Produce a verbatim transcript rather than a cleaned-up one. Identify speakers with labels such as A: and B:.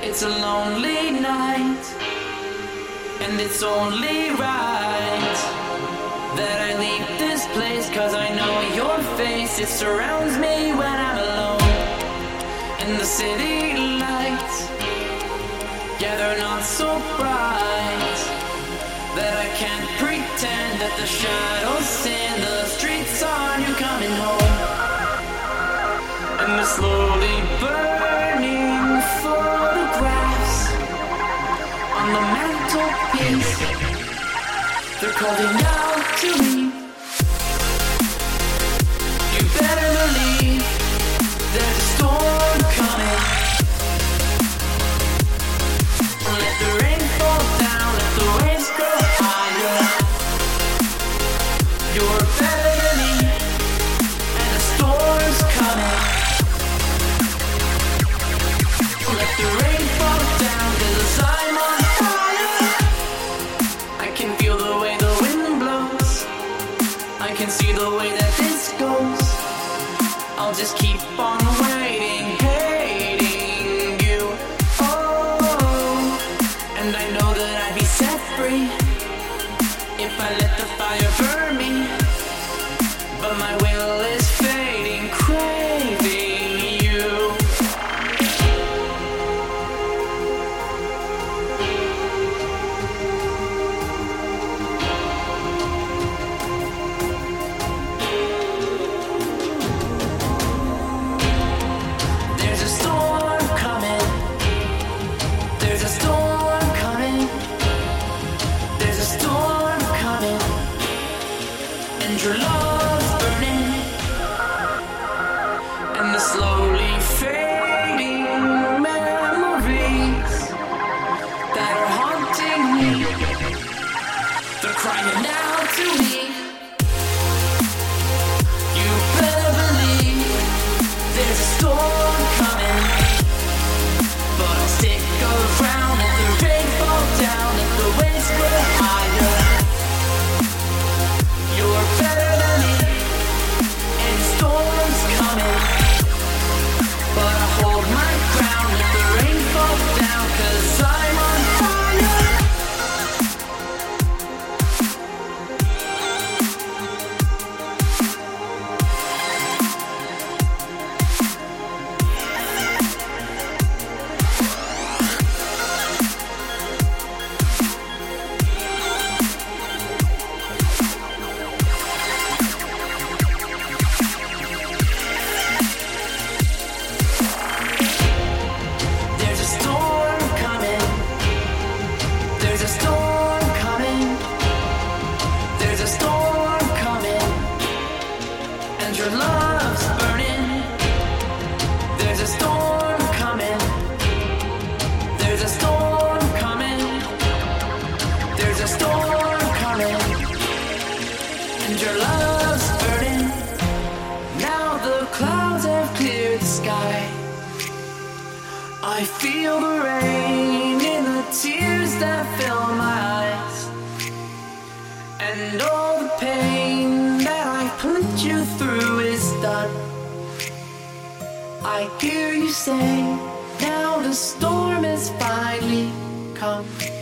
A: It's a lonely night, and it's only right that I leave this place, 'cause I know your face. It surrounds me when I'm alone in the city lights. Yeah, they're not so bright that I can't pretend that the shadows in the streets are you coming home. And the slowly burning photographs on the mantelpiece, they're calling out to me. You better believe there's a storm coming. Let the rain fall down, let the waves go higher. You're better than me, and the storm's coming. Let the rain fall down, 'cause I'm on fire. I can feel the way the wind blows, I can see the way that this goes. I'll just keep on waiting, hating you. Oh, and I know that I'd be set free if I let the fire burn me. But my will is fading, craving you. There's a storm coming. There's a storm coming. There's a storm coming. And your love's burning. And the slowly fading memories that are haunting me, they're crying out to me. You better believe there's a storm coming. But I'll stick around, let the rain fall down, let the waves go higher. You're better than me, and the storm's coming. But I hold my ground, let the rain fall down, 'cause I'm on fire. There's a storm coming. There's a storm coming. There's a storm coming. And your love's burning. There's a storm coming. There's a storm coming. There's a storm coming. And your love's burning. Now the clouds have cleared the sky. I feel the rain in the tears that fill my eyes. And all the pain that I put you through is done. I hear you say, now the storm has finally come.